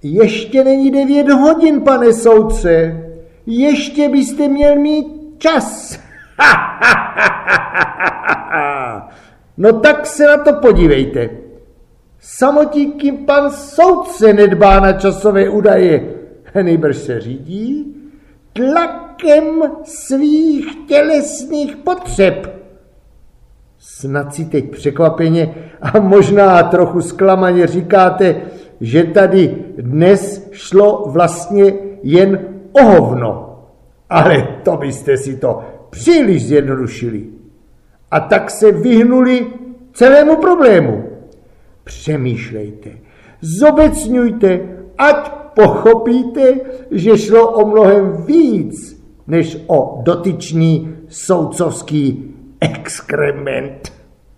Ještě není 9 hodin, pane soudce. Ještě byste měl mít čas. No tak se na to podívejte. Samotníky pan soudce nedbá na časové údaje. Nejbrž se řídí tlakem svých tělesných potřeb. Snad si teď překvapeně a možná trochu zklamaně říkáte, že tady dnes šlo vlastně jen o hovno. Ale to byste si to příliš zjednodušili. A tak se vyhnuli celému problému. Přemýšlejte, zobecňujte, ať pochopíte, že šlo o mnohem víc, než o dotyčný soudcovský exkrement.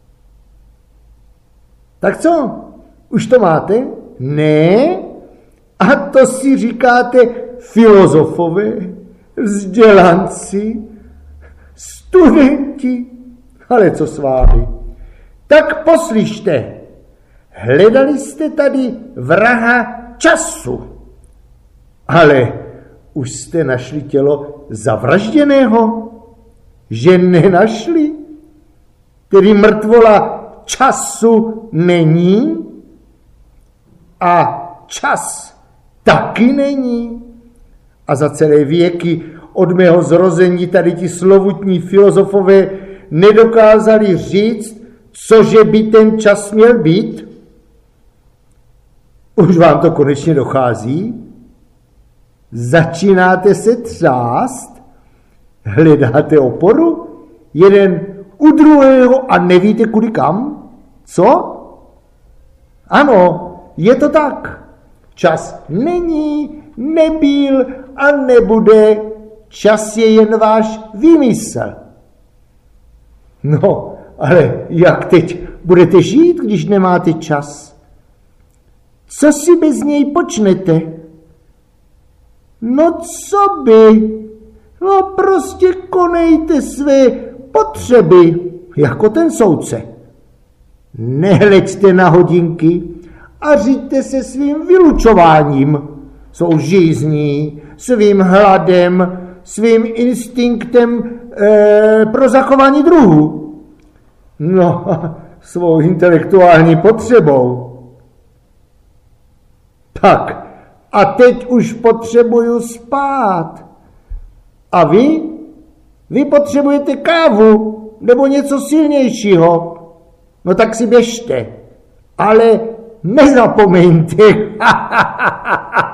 Tak co? Už to máte? Ne? A to si říkáte filozofové, vzdělanci, studenti. Ale co s vámi? Tak poslyšte, hledali jste tady vraha času, ale už jste našli tělo zavražděného? Že nenašli? Tedy mrtvola času není? A čas taky není? A za celé věky od mého zrození tady ti slovutní filozofové nedokázali říct, cože by ten čas měl být? Už vám to konečně dochází? Začínáte se třást? Hledáte oporu? Jeden u druhého a nevíte kudy kam? Co? Ano, je to tak. Čas není, nebyl a nebude. Čas je jen váš výmysl. No, ale jak teď budete žít, když nemáte čas? Co si bez něj počnete? No co by? No prostě konejte své potřeby, jako ten soudce. Nehleďte na hodinky a říďte se svým vylučováním, svou žízní, svým hladem, svým instinktem pro zachování druhu. No, svou intelektuální potřebou. Tak, a teď už potřebuju spát. A vy? Vy potřebujete kávu nebo něco silnějšího. No tak si běžte. Ale nezapomeňte.